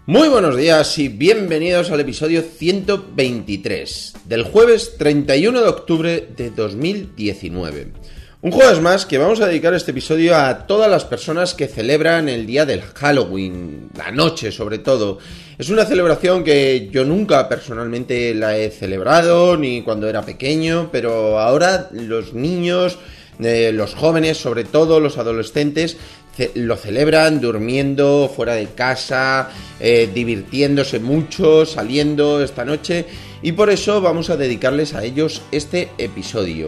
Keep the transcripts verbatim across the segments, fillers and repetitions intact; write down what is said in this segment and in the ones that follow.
Muy buenos días y bienvenidos al episodio ciento veintitrés del jueves treinta y uno de octubre de dos mil diecinueve. Un jueves más que vamos a dedicar este episodio a todas las personas que celebran el día del Halloween, la noche sobre todo. Es una celebración que yo nunca personalmente la he celebrado, ni cuando era pequeño, pero ahora los niños, eh, los jóvenes, sobre todo los adolescentes, lo celebran durmiendo fuera de casa, eh, divirtiéndose mucho, saliendo esta noche, y por eso vamos a dedicarles a ellos este episodio.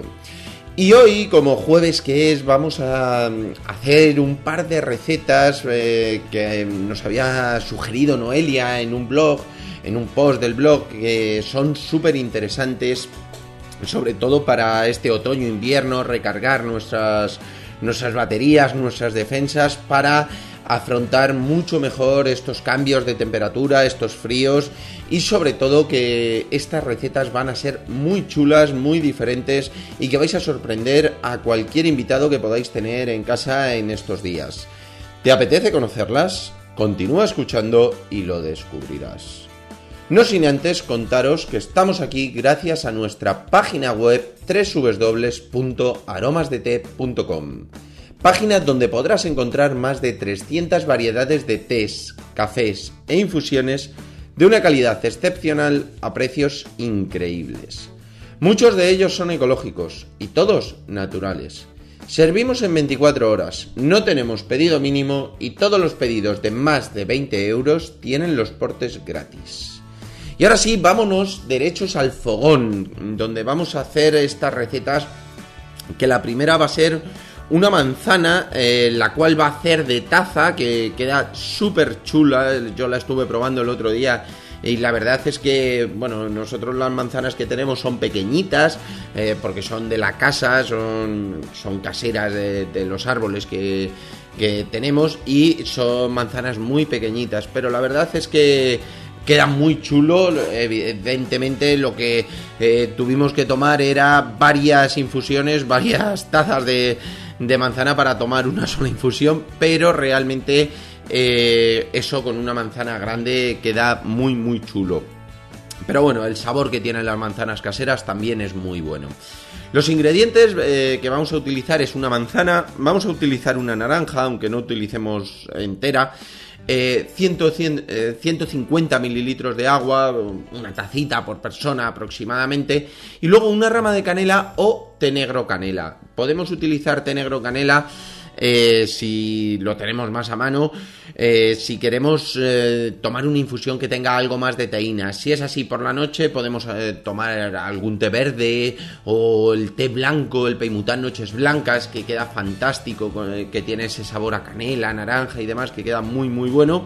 Y hoy, como jueves que es, vamos a hacer un par de recetas eh, que nos había sugerido Noelia en un blog, en un post del blog, que son súper interesantes, sobre todo para este otoño-invierno, recargar nuestras... nuestras baterías, nuestras defensas para afrontar mucho mejor estos cambios de temperatura, estos fríos, y sobre todo que estas recetas van a ser muy chulas, muy diferentes y que vais a sorprender a cualquier invitado que podáis tener en casa en estos días. ¿Te apetece conocerlas? Continúa escuchando y lo descubrirás. No sin antes contaros que estamos aquí gracias a nuestra página web doble u doble u doble u punto aromas de té punto com, página donde podrás encontrar más de trescientas variedades de tés, cafés e infusiones de una calidad excepcional a precios increíbles. Muchos de ellos son ecológicos y todos naturales. Servimos en veinticuatro horas, no tenemos pedido mínimo y todos los pedidos de más de veinte euros tienen los portes gratis. Y ahora sí, vámonos derechos al fogón, donde vamos a hacer estas recetas, que la primera va a ser una manzana, eh, la cual va a hacer de taza, que queda súper chula. Yo la estuve probando el otro día y la verdad es que, bueno, nosotros las manzanas que tenemos son pequeñitas, eh, porque son de la casa, son, son caseras de, de los árboles que, que tenemos, y son manzanas muy pequeñitas, pero la verdad es que queda muy chulo. Evidentemente lo que eh, tuvimos que tomar era varias infusiones, varias tazas de, de manzana para tomar una sola infusión, pero realmente eh, eso con una manzana grande queda muy muy chulo. Pero bueno, el sabor que tienen las manzanas caseras también es muy bueno. Los ingredientes eh, que vamos a utilizar es una manzana, vamos a utilizar una naranja, aunque no utilicemos entera, Eh, cien, cien, eh, ciento cincuenta mililitros de agua, una tacita por persona aproximadamente, y luego una rama de canela o té negro canela. Podemos utilizar té negro canela eh, si lo tenemos más a mano, eh, si queremos eh, tomar una infusión que tenga algo más de teína. Si es así por la noche, podemos eh, tomar algún té verde o el té blanco, el Peimután Noches Blancas, que queda fantástico, que tiene ese sabor a canela, naranja y demás, que queda muy muy bueno.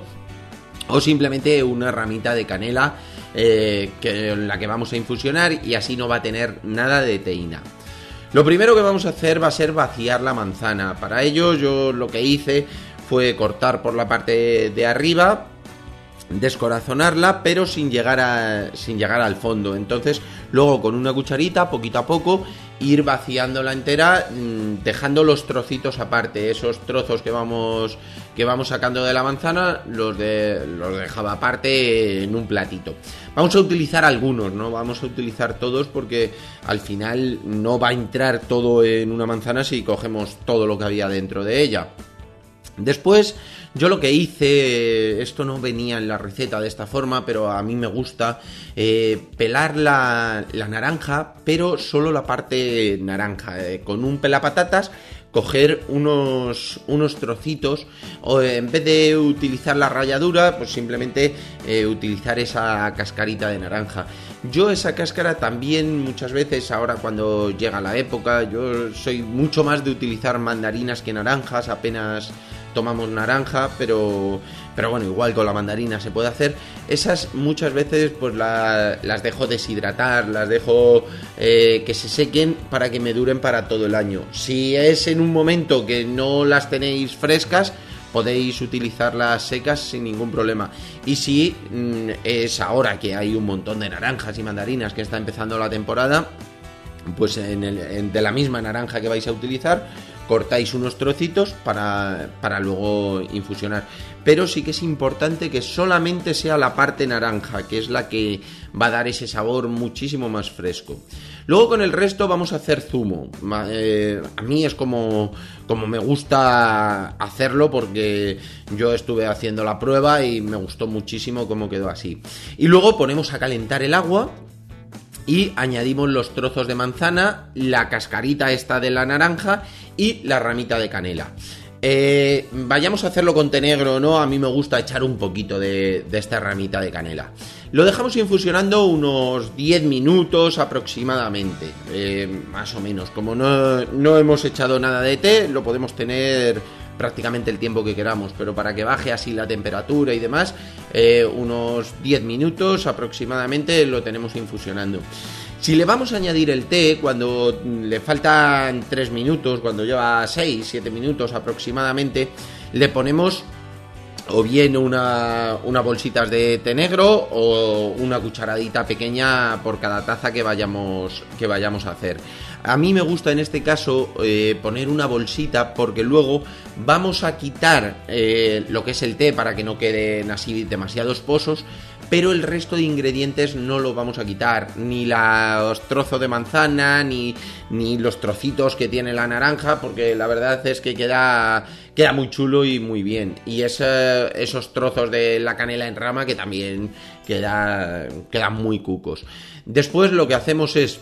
O simplemente una ramita de canela eh, que, la que vamos a infusionar, y así no va a tener nada de teína. Lo primero que vamos a hacer va a ser vaciar la manzana. Para ello yo lo que hice fue cortar por la parte de arriba, descorazonarla, pero sin llegar a, sin llegar al fondo. Entonces luego con una cucharita, poquito a poco, ir vaciándola entera, dejando los trocitos aparte. Esos trozos que vamos que vamos sacando de la manzana los, de, los dejaba aparte en un platito. Vamos a utilizar algunos, no vamos a utilizar todos, porque al final no va a entrar todo en una manzana si cogemos todo lo que había dentro de ella. Después, yo lo que hice, esto no venía en la receta de esta forma, pero a mí me gusta, eh, pelar la, la naranja, pero solo la parte naranja, eh, con un pelapatatas, coger unos, unos trocitos, o en vez de utilizar la ralladura, pues simplemente eh, utilizar esa cascarita de naranja. Yo esa cáscara también muchas veces, ahora cuando llega la época, yo soy mucho más de utilizar mandarinas que naranjas, apenas tomamos naranja, pero pero bueno, igual con la mandarina se puede hacer. Esas muchas veces pues la, las dejo deshidratar, las dejo eh, que se sequen para que me duren para todo el año. Si es en un momento que no las tenéis frescas, podéis utilizarlas secas sin ningún problema. Y si mm, es ahora que hay un montón de naranjas y mandarinas, que está empezando la temporada, pues en el, en, de la misma naranja que vais a utilizar, cortáis unos trocitos para, para luego infusionar. Pero sí que es importante que solamente sea la parte naranja, que es la que va a dar ese sabor muchísimo más fresco. Luego con el resto vamos a hacer zumo. Eh, a mí es como, como me gusta hacerlo, porque yo estuve haciendo la prueba y me gustó muchísimo cómo quedó así. Y luego ponemos a calentar el agua y añadimos los trozos de manzana, la cascarita esta de la naranja y la ramita de canela. Eh, vayamos a hacerlo con té negro o no, a mí me gusta echar un poquito de, de esta ramita de canela. Lo dejamos infusionando unos diez minutos aproximadamente, eh, más o menos. Como no, no hemos echado nada de té, lo podemos tener prácticamente el tiempo que queramos, pero para que baje así la temperatura y demás, eh, unos diez minutos aproximadamente lo tenemos infusionando. Si le vamos a añadir el té, cuando le faltan tres minutos, cuando lleva seis, siete minutos aproximadamente, le ponemos o bien una, una bolsitas de té negro o una cucharadita pequeña por cada taza que vayamos, que vayamos a hacer. A mí me gusta en este caso eh, poner una bolsita, porque luego vamos a quitar eh, lo que es el té para que no queden así demasiados pozos, pero el resto de ingredientes no lo vamos a quitar, ni los trozos de manzana, ni, ni los trocitos que tiene la naranja, porque la verdad es que queda, queda muy chulo y muy bien. Y ese, esos trozos de la canela en rama que también queda, quedan muy cucos. Después lo que hacemos es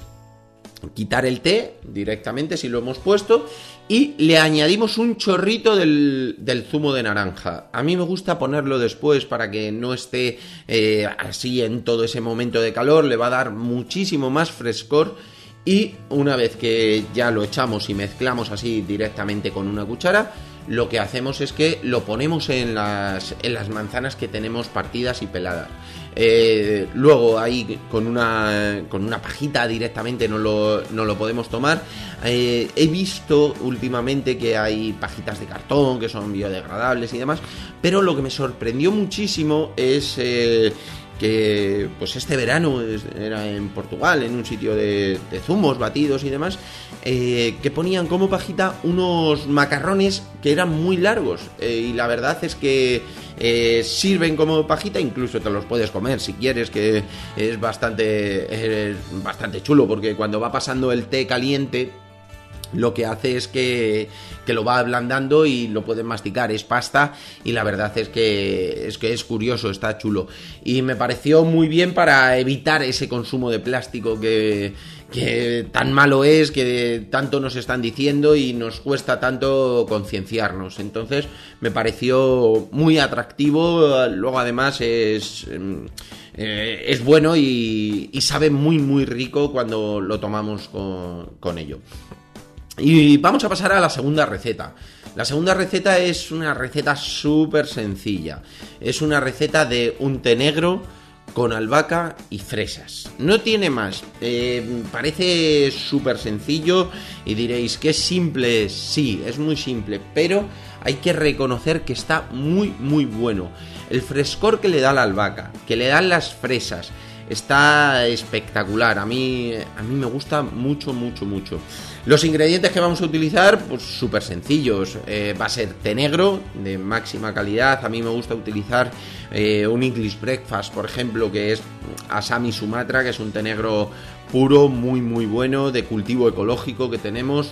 quitar el té directamente si lo hemos puesto y le añadimos un chorrito del, del zumo de naranja. A mí me gusta ponerlo después para que no esté eh, así en todo ese momento de calor, le va a dar muchísimo más frescor. Y una vez que ya lo echamos y mezclamos así directamente con una cuchara, lo que hacemos es que lo ponemos en las, en las manzanas que tenemos partidas y peladas. Eh, luego ahí con una, con una pajita directamente no lo, no lo podemos tomar. Eh, he visto últimamente que hay pajitas de cartón que son biodegradables y demás, pero lo que me sorprendió muchísimo es eh, que pues este verano era en Portugal, en un sitio de, de zumos, batidos y demás, eh, que ponían como pajita unos macarrones que eran muy largos, eh, y la verdad es que eh, sirven como pajita, incluso te los puedes comer si quieres, que es bastante, es bastante chulo, porque cuando va pasando el té caliente lo que hace es que, que lo va ablandando y lo pueden masticar, es pasta, y la verdad es que, es que es curioso, está chulo. Y me pareció muy bien para evitar ese consumo de plástico que, que tan malo es, que tanto nos están diciendo y nos cuesta tanto concienciarnos. Entonces me pareció muy atractivo, luego además es... Eh, es bueno y, y sabe muy muy rico cuando lo tomamos con, con ello. Y vamos a pasar a la segunda receta. La segunda receta es una receta súper sencilla. Es una receta de un té negro con albahaca y fresas. No tiene más. Eh, parece súper sencillo y diréis que es simple. Sí, es muy simple, pero hay que reconocer que está muy muy bueno. El frescor que le da la albahaca, que le dan las fresas, está espectacular. A mí, a mí me gusta mucho, mucho, mucho. Los ingredientes que vamos a utilizar, pues súper sencillos. Eh, va a ser té negro de máxima calidad. A mí me gusta utilizar eh, un English Breakfast, por ejemplo, que es Asami Sumatra, que es un té negro puro, muy, muy bueno, de cultivo ecológico que tenemos.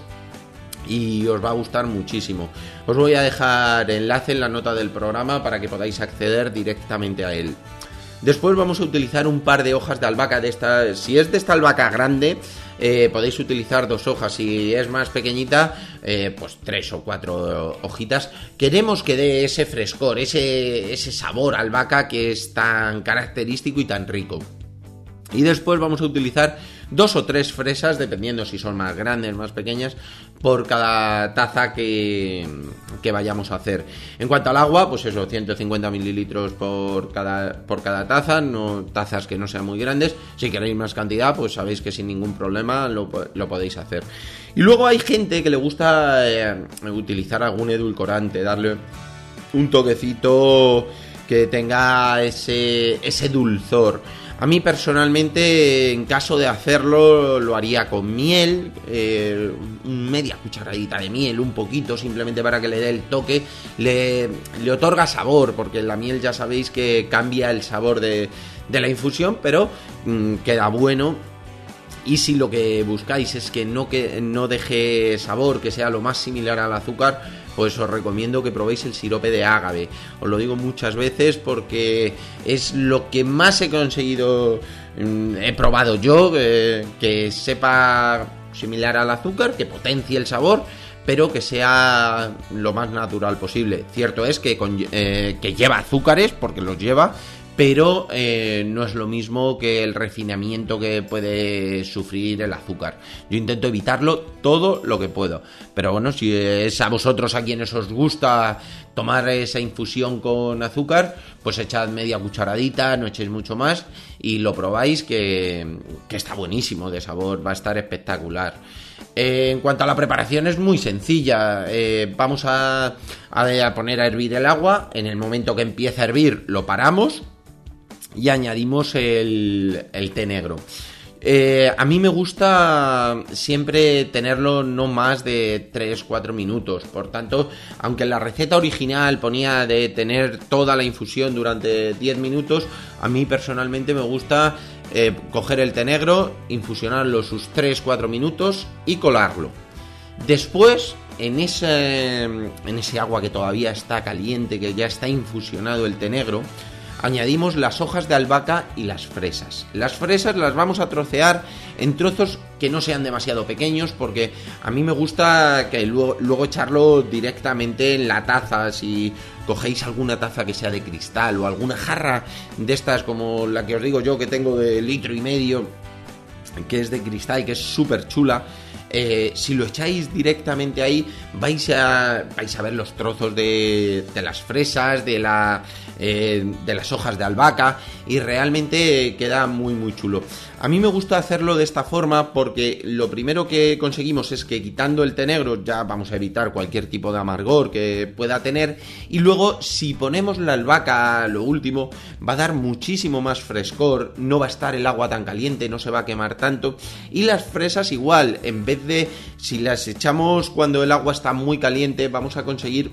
Y os va a gustar muchísimo. Os voy a dejar enlace en la nota del programa para que podáis acceder directamente a él. Después vamos a utilizar un par de hojas de albahaca de esta. Si es de esta albahaca grande, eh, podéis utilizar dos hojas. Si es más pequeñita, eh, pues tres o cuatro hojitas. Queremos que dé ese frescor, ese, ese sabor a albahaca que es tan característico y tan rico. Y después vamos a utilizar dos o tres fresas, dependiendo si son más grandes, más pequeñas, por cada taza que, que vayamos a hacer. En cuanto al agua, pues eso, ciento cincuenta mililitros por cada, por cada taza, no tazas que no sean muy grandes. Si queréis más cantidad, pues sabéis que sin ningún problema lo, lo podéis hacer. Y luego hay gente que le gusta eh, utilizar algún edulcorante, darle un toquecito que tenga ese, ese dulzor. A mí personalmente, en caso de hacerlo, lo haría con miel, eh, media cucharadita de miel, un poquito, simplemente para que le dé el toque, le, le otorga sabor, porque la miel ya sabéis que cambia el sabor de, de la infusión, pero mmm, queda bueno. Y si lo que buscáis es que no, que no deje sabor, que sea lo más similar al azúcar, pues os recomiendo que probéis el sirope de ágave. Os lo digo muchas veces porque es lo que más he conseguido, he probado yo, eh, que sepa similar al azúcar, que potencie el sabor, pero que sea lo más natural posible. Cierto es que, con, eh, que lleva azúcares, porque los lleva, pero eh, no es lo mismo que el refinamiento que puede sufrir el azúcar. Yo intento evitarlo todo lo que puedo, pero bueno, si es a vosotros a quienes os gusta tomar esa infusión con azúcar, pues echad media cucharadita, no echéis mucho más y lo probáis, que, que está buenísimo de sabor, va a estar espectacular. Eh, en cuanto a la preparación, es muy sencilla. Eh, vamos a, a, a poner a hervir el agua. En el momento que empieza a hervir lo paramos y añadimos el, el té negro. Eh, a mí me gusta siempre tenerlo no más de tres a cuatro minutos. Por tanto, aunque en la receta original ponía de tener toda la infusión durante diez minutos, a mí personalmente me gusta eh, coger el té negro, infusionarlo sus tres a cuatro minutos y colarlo. Después, en ese, en ese agua que todavía está caliente, que ya está infusionado el té negro, añadimos las hojas de albahaca y las fresas. Las fresas las vamos a trocear en trozos que no sean demasiado pequeños, porque a mí me gusta que luego, luego echarlo directamente en la taza. Si cogéis alguna taza que sea de cristal o alguna jarra de estas como la que os digo yo, que tengo de litro y medio, que es de cristal, que es súper chula, Eh, si lo echáis directamente ahí, vais a, vais a ver los trozos de, de las fresas, de, la, eh, de las hojas de albahaca, y realmente queda muy muy chulo. A mí me gusta hacerlo de esta forma porque lo primero que conseguimos es que, quitando el té negro, ya vamos a evitar cualquier tipo de amargor que pueda tener, y luego si ponemos la albahaca, lo último, va a dar muchísimo más frescor, no va a estar el agua tan caliente, no se va a quemar tanto, y las fresas igual, en vez de, si las echamos cuando el agua está muy caliente, vamos a conseguir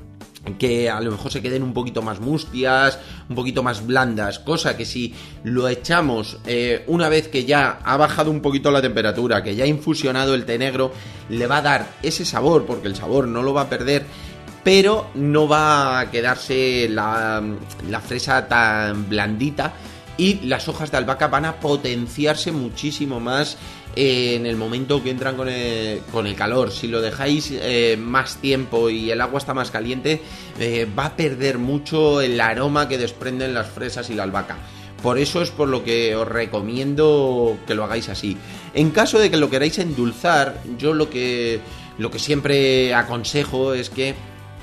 que a lo mejor se queden un poquito más mustias, un poquito más blandas, cosa que si lo echamos eh, una vez que ya ha bajado un poquito la temperatura, que ya ha infusionado el té negro, le va a dar ese sabor, porque el sabor no lo va a perder, pero no va a quedarse la, la fresa tan blandita, y las hojas de albahaca van a potenciarse muchísimo más eh, en el momento que entran con el, con el calor. Si lo dejáis eh, más tiempo y el agua está más caliente, eh, va a perder mucho el aroma que desprenden las fresas y la albahaca. Por eso es por lo que os recomiendo que lo hagáis así. En caso de que lo queráis endulzar, yo lo que, lo que siempre aconsejo es que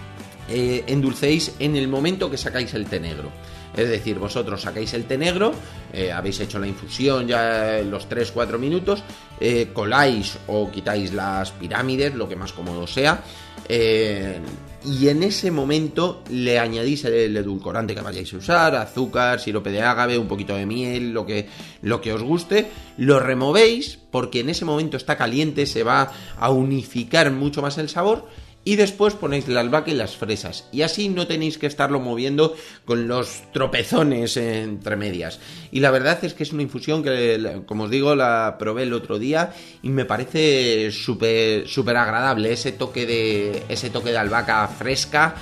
eh, endulcéis en el momento que sacáis el té negro. Es decir, vosotros sacáis el té negro, eh, habéis hecho la infusión ya en los tres a cuatro minutos, eh, coláis o quitáis las pirámides, lo que más cómodo sea, eh, y en ese momento le añadís el edulcorante que vayáis a usar, azúcar, sirope de ágave, un poquito de miel, lo que, lo que os guste, lo removéis porque en ese momento está caliente, se va a unificar mucho más el sabor. Y después ponéis la albahaca y las fresas. Y así no tenéis que estarlo moviendo con los tropezones entre medias. Y la verdad es que es una infusión que, como os digo, la probé el otro día y me parece súper súper agradable. Ese toque de, ese toque de albahaca fresca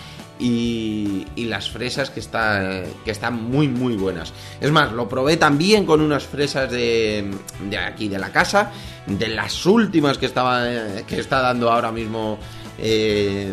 y, y las fresas que, está, que están muy muy buenas. Es más, lo probé también con unas fresas de, de aquí de la casa, de las últimas que, estaba, que está dando ahora mismo Eh,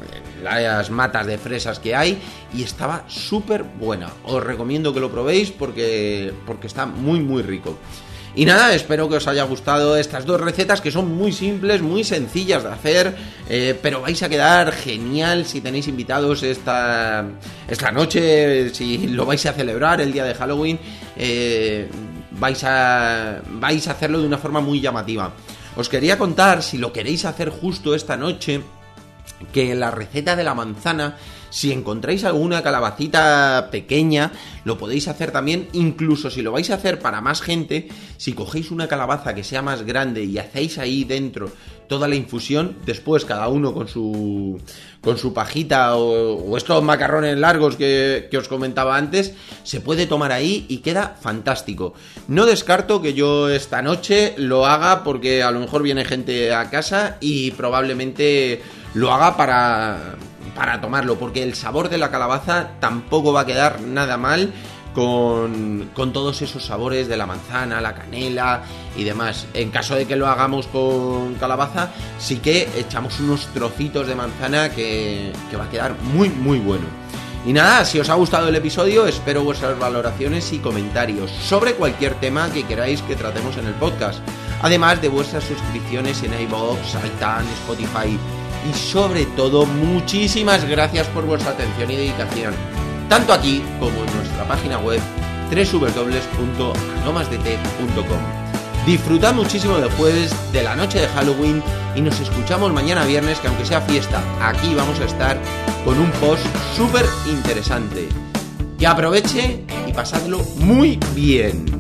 las matas de fresas que hay, y estaba súper buena. Os recomiendo que lo probéis porque, porque está muy muy rico. Y nada, espero que os haya gustado estas dos recetas, que son muy simples, muy sencillas de hacer, eh, pero vais a quedar genial si tenéis invitados esta, esta noche, si lo vais a celebrar el día de Halloween, eh, vais a, vais a hacerlo de una forma muy llamativa. Os quería contar, si lo queréis hacer justo esta noche, que en la receta de la manzana, si encontráis alguna calabacita pequeña, lo podéis hacer también. Incluso si lo vais a hacer para más gente, si cogéis una calabaza que sea más grande y hacéis ahí dentro toda la infusión, después cada uno con su con su pajita o, o estos macarrones largos que, que os comentaba antes, se puede tomar ahí y queda fantástico. No descarto que yo esta noche lo haga, porque a lo mejor viene gente a casa y probablemente lo haga para, para tomarlo, porque el sabor de la calabaza tampoco va a quedar nada mal con, con todos esos sabores de la manzana, la canela y demás. En caso de que lo hagamos con calabaza, sí que echamos unos trocitos de manzana que, que va a quedar muy muy bueno. Y nada, si os ha gustado el episodio, espero vuestras valoraciones y comentarios sobre cualquier tema que queráis que tratemos en el podcast, además de vuestras suscripciones en iVoox, iTunes, Spotify. Y sobre todo, muchísimas gracias por vuestra atención y dedicación, tanto aquí como en nuestra página web doble u doble u doble u punto anomasdt punto com. Disfrutad muchísimo del jueves, de la noche de Halloween, y nos escuchamos mañana viernes, que aunque sea fiesta, aquí vamos a estar con un post súper interesante. Que aproveche y pasadlo muy bien.